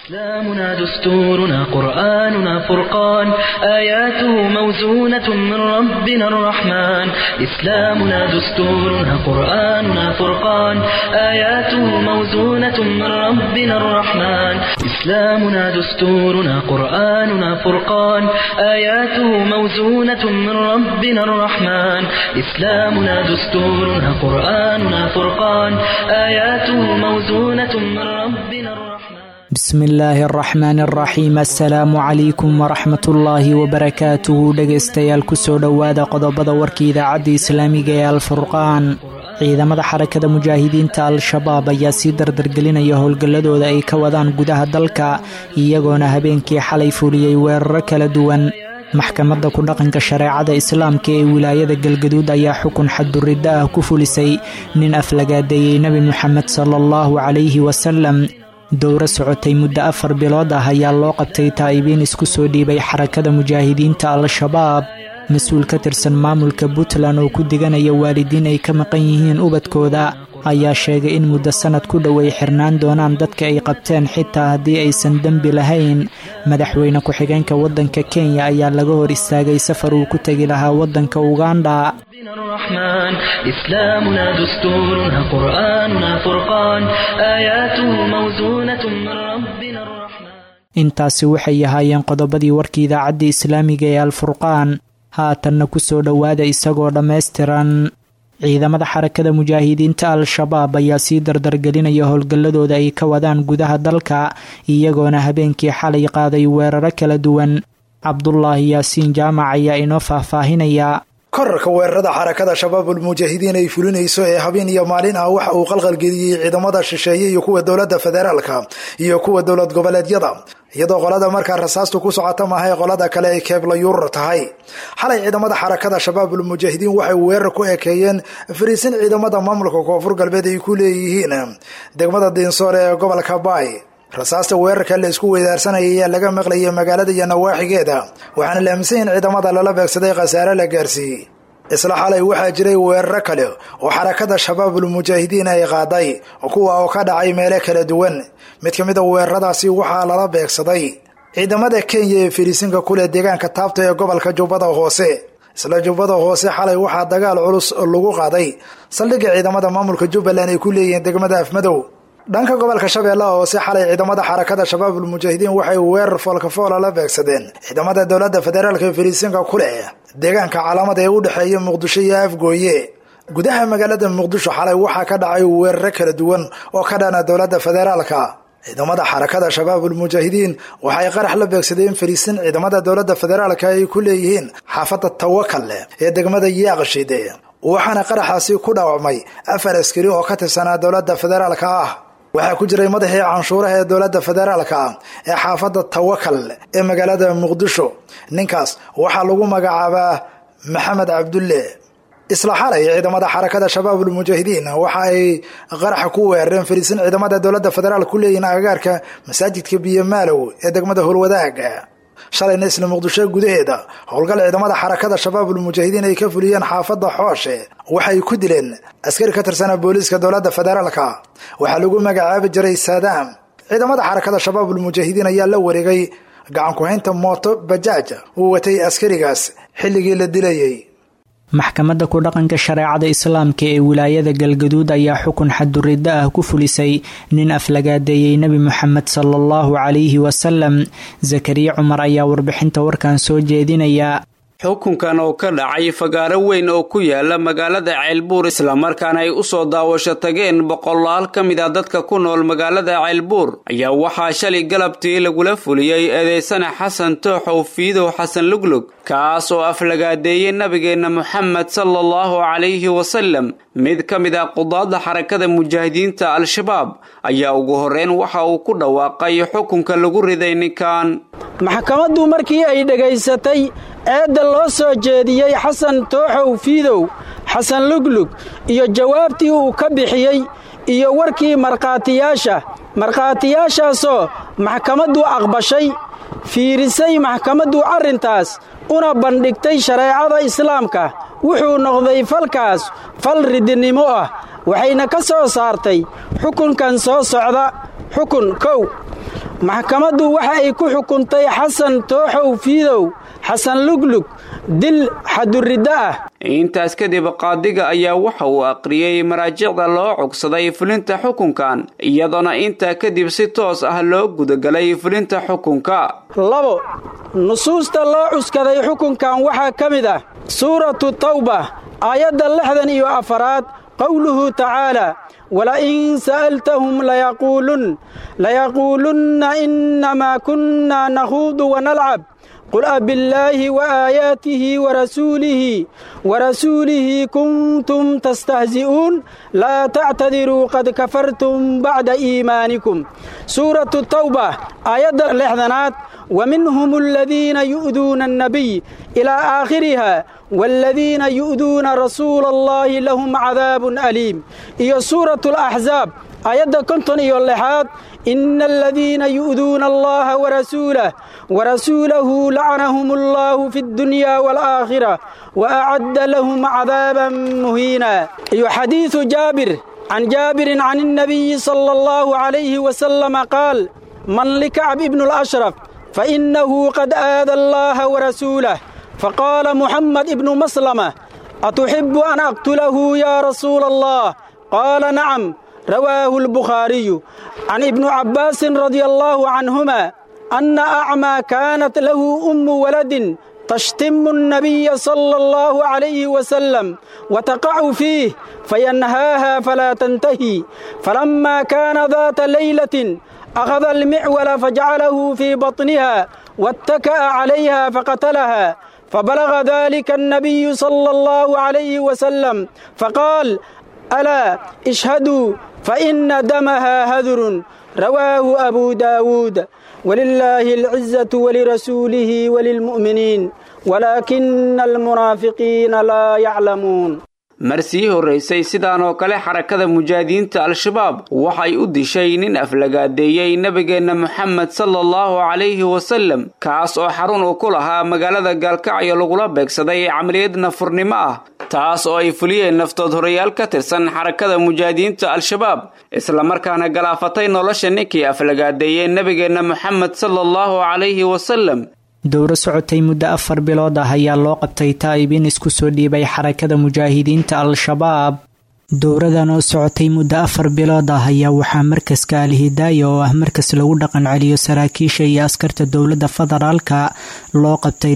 إسلامنا دستورنا قرآننا فرقان آياته موزونة من ربنا الرحمن إسلامنا دستورنا قرآننا فرقان آياته موزونة من ربنا الرحمن إسلامنا دستورنا قرآننا فرقان آياته موزونة من ربنا الرحمن إسلامنا دستورنا قرآننا فرقان آياته موزونة من ربنا الرحمن بسم الله الرحمن الرحيم السلام عليكم ورحمة الله وبركاته dhegeystayaal kusoo dhowaada qodobada warkii idaacadda islaamiga ee alfurqaan ciidamada xarakada mujaahidiinta al-shabaab ayaa sii dardargelinaya howlgalladooda ay ka wadaan gudaha dalka iyagoona habeenkii xalay fuliyey weeraro kala duwan maxkamadda ku dhaqanka shareecada islaamka ee wilaayada galgaduud ayaa xukun xadduridda ah ku fulisay nin aflagaadeeyey nebi moxamed sallallahu calayhi wasalam dowro socotay muddo 4 bilood ah ayaa loo qabtay taa'ibiin isku soo dhiibay xarakada mujaahidiinta al-shabaab mas-uul ka tirsan maamulka puntland oo ku diganaya waalidiin ay ka maqan yihiin ubadkooda ayaa sheegay in muddo sanad ku dhoway xirnaan doonaan dadka ay qabteen xitaa haddii aysan dembi lahayn madaxweyne ku-xigeenka waddanka kenya ayaa laga hor istaagay safar uu ku tegi lahaa waddanka uganda الرحمن إسلامنا دستورنا قرآننا فرقان آياته موزونة من ربنا الرحمن intaasi waxay ahaayeen qodobadii warkii idaacadda islaamiga ee alfurqaan haatanna kusoo dhowaada isagoo dhammaystiran ciidamada xarakada mujaahidiinta al-shabaab ayaa sii dardargelinaya howlgalladooda ay ka wadaan gudaha dalka iyagoona habeenkii xalay qaaday weeraro kala duwan cabdulaahi yaasiin jaamac ayaa inoo faahfaahinaya korarka weerarada xarakada shabaabul mujaahidiin ay fulinayso ee habeen iyo maalin ah waxa uu qalqalgeliyey ciidamada shisheeye iyo kuwa dowladda federaalka iyo kuwa dowlad goboleedyada iyadoo qolada markaa rasaastu ku socota maahay qolada kale ay keebla yuurar tahay xalay ciidamada xarakada shabaabul mujaahidiin waxay weerar ku ekeeyeen fariisin ciidamada maamulka koonfur galbeed ay ku leeyihiin degmada diinsoor ee gobolka baay rasaasta weerarka la isku weydaarsanaya ayaa laga maqlayay magaalada iyo nawaaxigeeda waxaana la aaminsan in ciidamada lala beegsaday khasaare la gaarsiiyey isla xalay waxaa jiray weeraro kale oo xarakada shabaabul mujaahidiin ay qaaday kuwa oo ka dhacay meelo kala duwan mid ka mid a weeraradaasi waxaa lala beegsaday ciidamada kenya ee fariisinka kule deegaanka taabta ee gobolka jubbada hoose isla jubbada hoose xalay waxaa dagaal culus lagu qaaday saldhigga ciidamada maamulka jubbaland ay ku leeyihiin degmada afmadow dhanka gobolka shabeellaha hoose xalay ciidamada xarakada shabaabul mujaahidiin waxay weerar foolkafoola la beegsadeen ciidamada dowladda federaalka ee fariisinka kule deegaanka calaamada ee u dhexeeya muqdisho iyo afgooye gudaha magaalada muqdisho xalay waxaa ka dhacay weeraro kala duwan oo ka dhana dowladda federaalka ciidamada xarakada shabaabul mujaahidiin waxay qarax la beegsadeen fariisin ciidamada dowladda federaalka ay ku leeyihiin xaafadda tawakal ee degmada yaaqshide waxaana qaraxaasi ku dhaawacmay 4 askari oo ka tirsanaa dowladda federaalka ah waxaa ku jiray madaxii canshuuraha ee dowladda federaalka ee xaafadda tawakal ee magaalada muqdisho ninkaas waxaa lagu magacaabaa maxamed cabdulle isla xalay ciidamada xarakada shabaabul mujaahidiin waxa ay qaraxa ku weerareen fariisin ciidamada dowladda federaalka ku leeyihiin agagaarka masaajidka biyamaalow ee degmada howlwadaaga shalayna isla muqdisho gudaheeda howlgal ciidamada xarakada shabaabul mujaahidiin ay ka fuliyeen xaafadda xooshe waxay ku dileen askari ka tirsanaa booliiska dowladda federaalka waxaa lagu magacaabi jiray saadaam ciidamada xarakada shabaabul mujaahidiin ayaa la wareegay gacan ku-haynta mooto bajaaj uu watay askarigaas xilligii la dilayay maxkamadda ku dhaqanka shareecada islaamka ee wilaayada galgaduud ayaa xukun xadduridda ah ku fulisay nin aflagaadeeyey nebi moxamed sallallahu calayhi wasalam zakariya cumar ayaa warbixinta warkan soo jeedinaya xukunkan oo ka dhacay fagaaro weyn oo ku yaala magaalada ceelbuur islamarkaana ay u soo daawasho tageen boqolaal ka mid a dadka ku nool magaalada ceelbuur ayaa waxaa shalay galabtii lagula fuliyey eedeysane xasan tooxow fiidow xasan luglug kaas oo aflagaadeeyey nabigeenna moxamed sallallahu calayhi wasalam mid ka mid a qudaadda xarakada mujaahidiinta al-shabaab ayaa ugu horreyn waxa uu ku dhawaaqay xukunka lagu riday ninkan maxkamaddu markii ay dhegaysatay eedda loo soo jeediyey xasan tooxow fiidow xasan luglug iyo jawaabtii uu ka bixiyey iyo warkii markhaatiyaashaasoo maxkamaddu aqbashay fiirisay maxkamaddu arrintaas una bandhigtay shareecada islaamka wuxuu noqday falkaas fal ridinimo ah waxayna ka soo saartay xukunkan soo socda xukun 1 maxkamaddu waxa ay ku xukuntay xasan tooxow fiidow xasan luglug dil xaduriddo ah. intaas kadib qaadiga ayaa waxa uu aqriyey maraajicda loo cogsaday fulinta xukunkan iyadoona intaa kadib si toos ah loo gudagalay fulinta xukunka. 2 nusuusta loo cuskaday xukunkan waxaa ka mid ah suuratu tawba aayadda 64 qowluhu tacaala ولئن سألتهم ليقولن إنما كنا نخوض ونلعب قل أبالله وآياته ورسوله كنتم تستهزئون لا تعتذروا قد كفرتم بعد إيمانكم. سورة التوبة آيات الإحذانات ومنهم الذين يؤذون النبي إلى آخرها والذين يؤذون رسول الله لهم عذاب أليم. إيا سورة الأحزاب آيات كنتن إيا اللحاد إن الذين يؤذون الله ورسوله لعنهم الله في الدنيا والآخرة وأعد لهم عذابا مهينا. إيا حديث جابر عن النبي صلى الله عليه وسلم قال من لكعب ابن الأشرف فإنه قد آذى الله ورسوله فقال محمد ابن مسلمة أتحب أن أقتله يا رسول الله قال نعم. رواه البخاري. عن ابن عباس رضي الله عنهما أن أعمى كانت له ولد تشتم النبي صلى الله عليه وسلم وتقع فيه فينهاها فلا تنتهي فلما كان ذات ليلة أخذ المعول فجعله في بطنها واتكأ عليها فقتلها فبلغ ذلك النبي صلى الله عليه وسلم فقال ألا اشهدوا فإن دمها هذر. رواه أبو داود. ولله العزة ولرسوله وللمؤمنين ولكن المنافقين لا يعلمون. marsii horeysay sidaan oo kale xarakada mujaahidiinta al-shabaab waxay u dishay nin aflagaadeeyay nabigeena Muhammad sallallahu alayhi wasallam kaas oo xarun uu ku lahaa magaalada Gaalkacyo lagula beegsaday amaliyad nafurnimo ah taas oo ay fuliyeen naftood horeyaal ka tirsan xarakada mujaahidiinta al-shabaab isla markaana galaafatay nolosha ninkii aflagaadeeyay nabigeena Muhammad sallallahu alayhi wasallam. dowro socotay muddo 4 bilood ah ayaa loo qabtay taa'ibin isku soo dhiibay xarakada mujaahidiinta al-shabaab. dowradan oo socotay muddo 4 bilood ah ayaa waxaa markaska al-hidaaya oo ah markas lagu dhaqan celiyo saraakiisha iyo askarta dowladda federaalka loo qabtay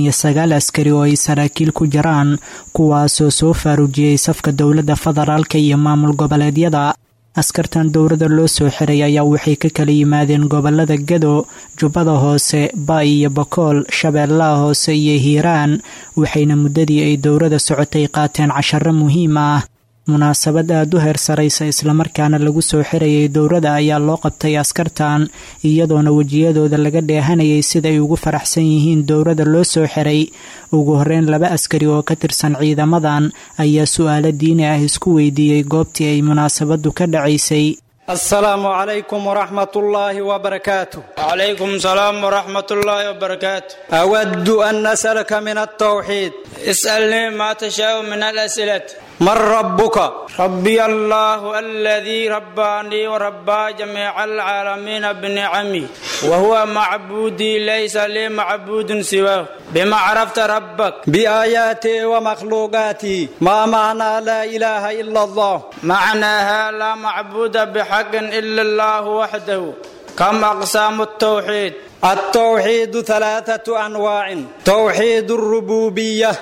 69 askari oo ay saraakiil ku jiraan kuwaasoo soo faarujiyay safka dowladda federaalka iyo maamul goboleedyada. askartan dowladda loo soo xiray ayaa waxay ka kala yimaadeen gobolada Gado, Jubbada Hoose, Baay iyo Bakool, Shabeellaha Hoose iyo Hiiraan waxayna muddadii ay dowladda socotay qaateen casharro muhiim ah. munaasabad aad u heer saraysa isla markaana lagu soo xirayay dowladda ayaa loo qabtay askartan iyadoona wajiyadooda laga dheehanayay sida ay ugu faraxsan yihiin dowladda loo soo xiray. ugu horeyn 2 askari oo ka tirsan ciidamadan ayaa su'aalo diini ah isku weydiiyay goobtii ay munaasabadu ka dhacaysay. السلام عليكم ورحمة الله وبركاته. وعليكم السلام ورحمة الله وبركاته. أود أن أسألك من التوحيد. اسألني ما تشاء من الأسئلة. من ربك؟ ربي الله الذي رباني وربى جميع العالمين بنعمي وهو معبودي ليس لي معبود سواه. بما عرفت ربك؟ بآياتي ومخلوقاتي. ما معنى لا إله إلا الله؟ معناها لا معبود بحق إلا الله وحده. كم أقسام التوحيد؟ التوحيد 3 أنواع: توحيد الربوبية،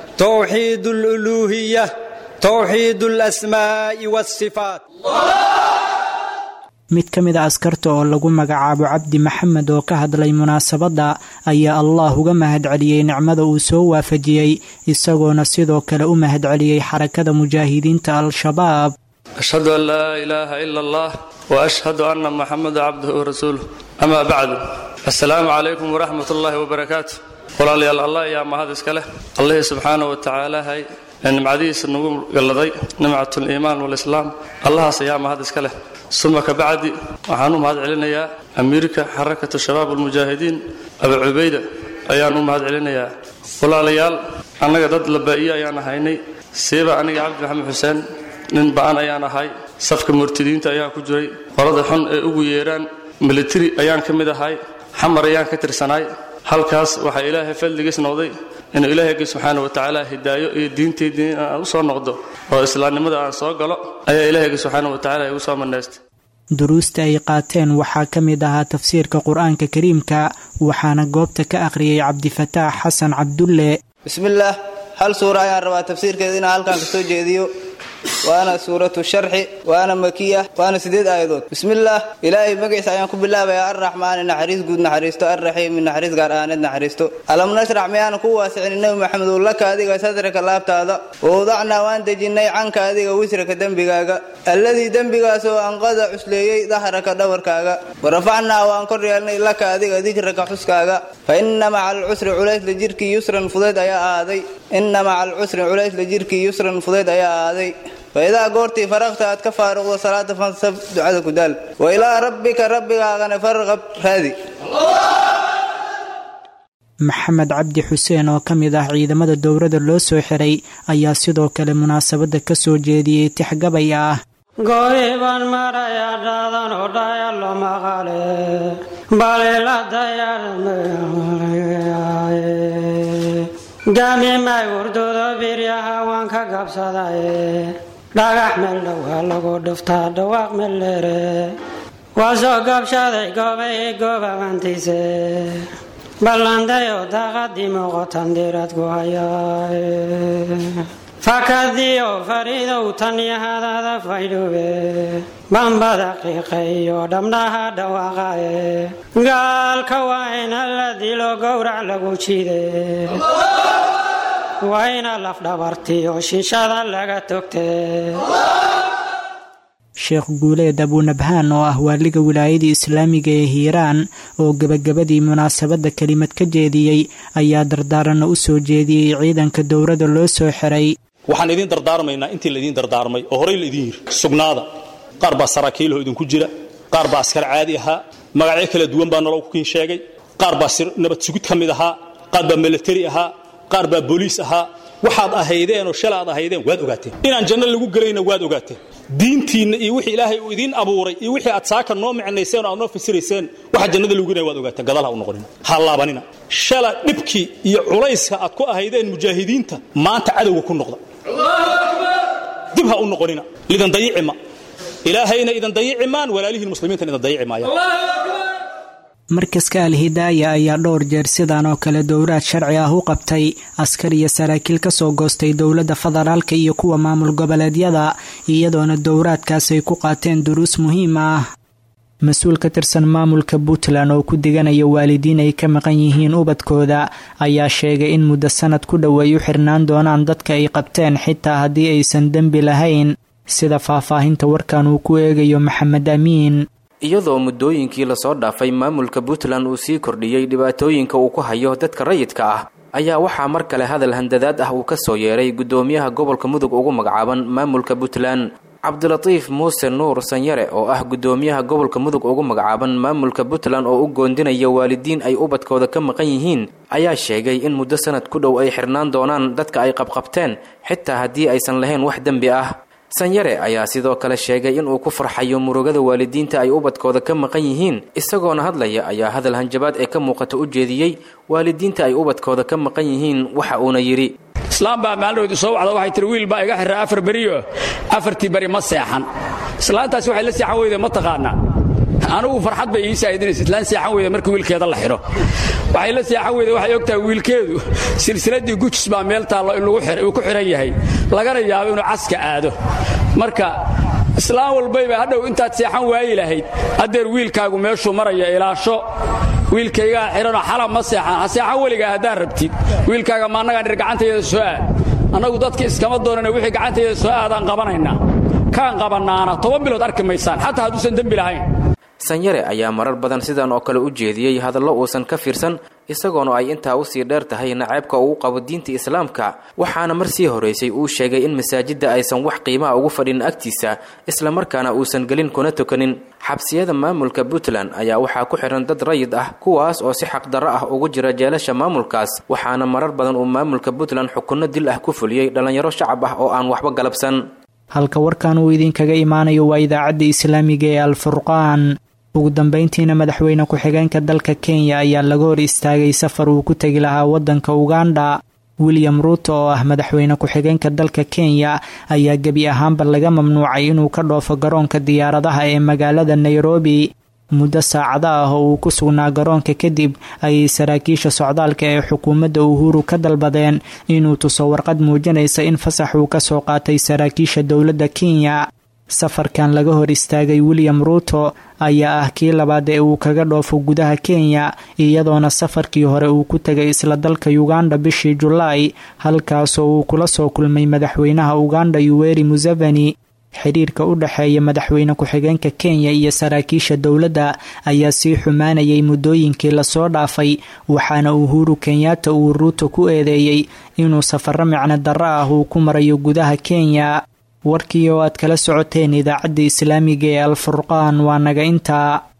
توحيد الألوهية، توحيد الأسماء والصفات. mid ka mid ah askarta oo lagu magacaabo Cabdi Maxamed oo ka hadlay munaasabada ayaa Allah uga mahadceliyay nicmada uu soo waafajiyay isagoona sidoo kale u mahadceliyay xarakada mujaahidiinta al-shabaab. ashhadu an la ilaha illa Allah wa ashhadu anna Muhammadan abduhu wa rasuluhu. amma ba'du. assalamu alaykum wa rahmatullahi wa barakatuh. walaalayaal Allah ya mahad iska leh Allah subhanahu wa ta'ala hay nimcadiisa nagu galaday nimcatul iimaan wal islaam Allah ayaa mahad iska leh. ثم كبعد waxaanu mahad celinayaa amiirka xarakada shabaab al-mujaahidiin Abu Ubayda ayaanu mahad celinayaa. walaalayaal anaga dad labaa'iya ayaan ahaynay seeba aniga Cabdi Maxamed Xuseen nin baan ayaan ahay safka murtidiinta ayaa ku jiray qolada xun ee ugu yeeraan military ayaan ka mid ahay xamar ayaan ka tirsanaay halkaas waxaa ilaahay fadligiis noqday inuu ilaahayga subxaana wa tacaala hidaayo iyo diinteedii aan u soo noqdo oo islaamnimada aan soo galo ayaa ilaahayga subxaana wa tacaala igu soo manaystay duruusta ay qaateen waxaa ka mid ahaa tafsiirka qur-aanka kariimka waxaana goobta ka akhriyay cabdifataax xasan cabdulle bismillaah hal suura ayaan rabaa tafsiirkeeda inaan halkan ka soo jeediyo waana suuratu sharxi waana makiya waana 8 aayadood bismillaah ilaahay magaciisa ayaan ku bilaabayaa arraxmaan naxariis guud naxariisto arraxiim naxariis gaar ahaaneed naxariisto alam nasrax miyaan ku waasicin nabi maxamed laka adiga sadraka laabtaada wadacna waan dejinay canka adiga wisraka dembigaaga alladii dembigaasoo anqada cusleeyey dahraka dhawarkaaga warafacnaa waan kor yeelnay laka adiga dikraka xuskaaga fa inna maca alcusri culays la jirkii yusran fudayd ayaa ahaaday inna maca alcusri culays la jirkii yusran fudayd ayaa ahaaday فإذا قرتي فرغت أتكفر وصلاة فانصب دعاء كدال وإلى ربك غنى فرغب هذه maxamed cabdi xuseen oo ka mid ah ciidamada dowladda loo soo xiray ayaa sidoo kale munaasabadda ka soo jeediyey tixgabay ah gooriban maraya dhaadan oo dhayalo maqale balila dayarmay gami may urdudo biryaha waan ka gabsadaye dhagax meel dhowaa lagu dhuftaa dhawaaq meelere waa soo gabshaday goobay goobabantiise ballandayo daaqadii muuqatan diraad ku hayaay fakadiyo fariidow tan yahadada faydhube bambada qiiqayo dhabnaha dhawaaqaye gaalka waa ina la dilo gowrac lagu jiide waa ina lafdhabartiyo shishada laga togtee sheekh guuleed abunabhaan oo ah waaliga wilaayadii islaamiga ee hiiraan oo gebagabadii munaasabadda kelimad ka jeediyey ayaa dardaaranna u soo jeediyey ciidanka dowladda loo soo xiray waxaan idin dardaarmaynaa intii laydin dardaarmay oo horey laydin yiri sugnaada qaar baa saraakiilho idinku jira qaar baa askar caadi ahaa magacyo kala duwan baa nolol ku sheegay qaar baa nabad sugid ka mid ahaa qaar baa military ahaa qaar baa booliis ahaa waxaad ahaydeen oo shalaad ahaydeen waad ogaateen inaan janno lagu galayna waad ogaateen diintiinna iyo wixii ilaahay uu idin abuuray iyo wixii aad saaka noo micnayseen oo aad noo fasirayseen waxa jannada lagu galayna waad ogaateen gadaal ha u noqonin ha laabanina shala dhibkii iyo culayska aad ku ahaydeen mujaahidiinta maanta cadowga ku noqda dib ha u noqonina lidan dayicima ilaahayna idan dayicimaan walaalihiin muslimiinta idan dayici maayaan markaska alhidaaya ayaa dhowr jeer sidaan oo kale dowlaad sharci ah u qabtay askar iyo saraakiil ka soo goostay dowladda federaalka iyo kuwa maamul goboleedyada iyadoona dowlaadkaas ay ku qaateen duruus muhiim ah mas-uul ka tirsan maamulka puntland oo ku diganaya waalidiin ay ka maqan yihiin ubadkooda ayaa sheegay in muddo sanad ku dhow ay u xirnaan doonaan dadka ay qabteen xitaa haddii aysan dembi lahayn sida faahfaahinta warkan uu ku eegayo maxamed amiin iyadoo muddooyinkii lasoo dhaafay maamulka puntland uu sii kordhiyey dhibaatooyinka uu ku hayo dadka rayidka ah ayaa waxaa mar kale hadal handadaad ah uu ka soo yeeray guddoomiyaha gobolka mudug ugu magacaaban maamulka puntland cabdilatiif muuse nuur sanyare oo ah guddoomiyaha gobolka mudug ugu magacaaban maamulka puntland oo u goondinaya waalidiin ay ubadkooda ka maqan yihiin ayaa sheegay in muddo sanad ku dhow ay xirnaan doonaan dadka ay qabqabteen xitaa haddii aysan lahayn wax dembi ah sanyare ayaa sidoo kale sheegay inuu ku farxayo murugada waalidiinta ay ubadkooda ka maqan yihiin isagoona hadlaya ayaa hadal hanjabaad ee ka muuqata u jeediyey waalidiinta ay ubadkooda ka maqan yihiin waxa uuna yidhi islaam baa maalin soo wacda waxay tiri wiil baa iga xiraa 4 beriyo 4tii beri ma seexan islaantaasi waxay la seexan weyday ma taqaana anigu farxad bay ii saayidinaysa islaan seexan weyday markii wiilkeeda la xiro waxay la seexan weyday waxay ogtahay wiilkeedu silsiladii gujis baa meel taallo in lagu xiray uu ku xiran yahay lagana yaabo inuu caska aado marka islaan walbayba hadhow intaad seexan waayi lahayd adeer wiilkaagu meeshuu maraya ilaasho wiilkaygaa xiranoo xalab ma seexan ha seexan weligaa haddaan rabtid wiilkaaga ma annagaan dhir gacantayada soo aad annagu dadka iskama doonana wixii gacantayada soo aadaan qabanaynaa kaan qabannaana 10 bilood arki maysaan xataa hadduusan dembi lahayn sanyare ayaa marar badan sidan oo kale u jeediyey hadallo uusan ka fiirsan isagoona ay intaa usii dheer tahay naceebka uu qabo diinta islaamka waxaana mar sii horeysay uu sheegay in masaajidda aysan wax qiimaha ugu fadhin agtiisa islamarkaana uusan gelin kuna tukanin xabsiyada maamulka puntland ayaa waxaa ku xiran dad rayid ah kuwaas oo si xaqdarro ah ugu jira jeelasha maamulkaas waxaana marar badan uu maamulka puntland xukunno dil ah ku fuliyey dhallinyaro shacab ah oo aan waxba galabsan halka warkan uu idinkaga imaanayo waa idaacadda islaamiga ee alfurqaan ugu dambeyntiina madaxweyne ku-xigeenka dalka Kenya ayaa laga hor istaagay safar uu ku tagi lahaa wadanka Uganda. William Ruto oo ah madaxweyne ku-xigeenka dalka Kenya ayaa gebi ahaanba laga mamnuucay inuu ka dhoofo garoonka diyaaradaha ee magaalada Nairobi. muddo saacado ah oo uu ku sugnaa garoonka kadib ayay saraakiisha socdaalka ee xukuumadda Uhuru ka dalbadeen inuu tuso warqad muujinaysa in fasax uu ka soo qaatay saraakiisha dowladda Kenya. safarkan laga hor istaagay William Ruto ayaa ah kii labaad ee uu kaga dhoofo gudaha Kenya, iyadoona safarkii hore uu ku tagay isla dalka Uganda bishii Julaay, halkaasoo uu kula soo kulmay madaxweynaha Uganda Yoweri Museveni. xiriirka u dhaxeeya madaxweyne ku-xigeenka Kenya iyo saraakiisha dowladda ayaa sii xumaanayay muddooyinkii lasoo dhaafay, waxaana Uhuru Kenyatta uu Ruto ku eedeeyay inuu safarro micno darro ah uu ku marayo gudaha Kenya. warkii oo aad kala socoteen idaacadda Islaamiga ee Al Furqaan waa naga intaa.